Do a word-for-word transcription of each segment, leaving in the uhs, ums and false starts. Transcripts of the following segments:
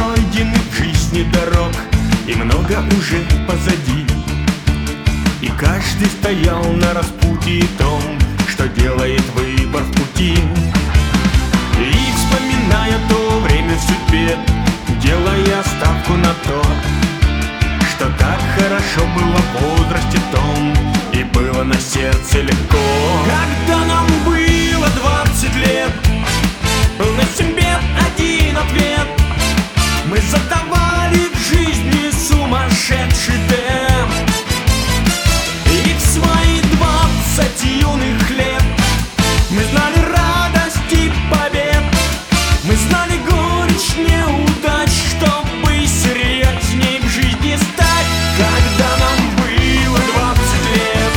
пройденных в жизни дорог, и много уже позади. И каждый стоял на распутье том, что делает выбор в пути. И вспоминая то время в судьбе, делая ставку на то, что так хорошо было в возрасте том, и было на сердце легко. Когда нам было двадцать лет, был на себе один ответ. Мы задавали в жизни сумасшедший темп. И в свои двадцать юных лет мы знали радость и побед. Мы знали горечь неудач, чтобы серьезней в жизни стать. Когда нам было двадцать лет.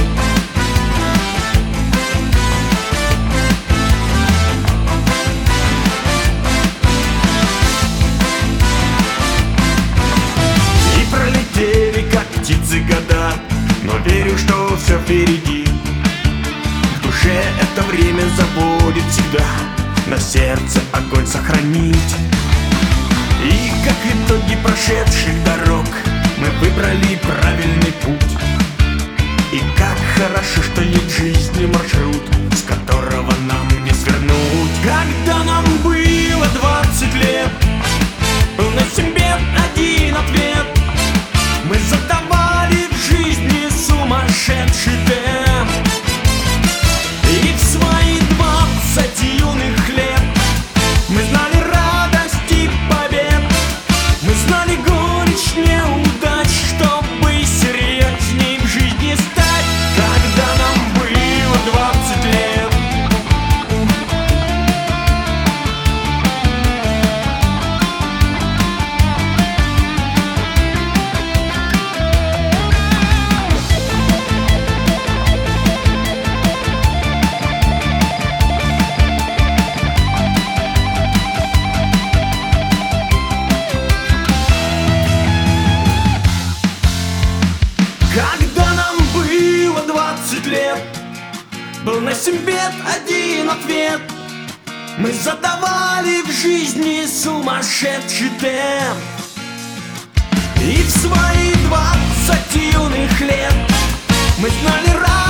И пролетели, как птицы, года, но верю, что все впереди. В душе это время забудет всегда, на сердце огонь сохранить. И как итоги прошедших дорог мы выбрали правильный путь. И как хорошо, что есть в жизни маршрут, с которого нам не свернуть. Когда нам было двадцать лет, был на себе один ответ. Мы задавали в жизни сумасшедший темп. И в свои двадцать юных лет мы знали радость и побед. Мы знали горечь неудач, чтобы серьезней в жизни стать. Когда нам было двадцать лет. Когда нам было двадцать лет, был на себе один ответ. Мы задавали в жизни сумасшедший темп. И в свои двадцать юных лет мы знали радость